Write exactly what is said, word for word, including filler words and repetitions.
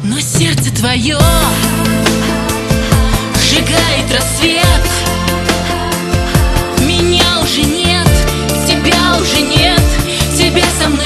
Но сердце твое сжигает рассвет. Меня уже нет, тебя уже нет, тебя со мной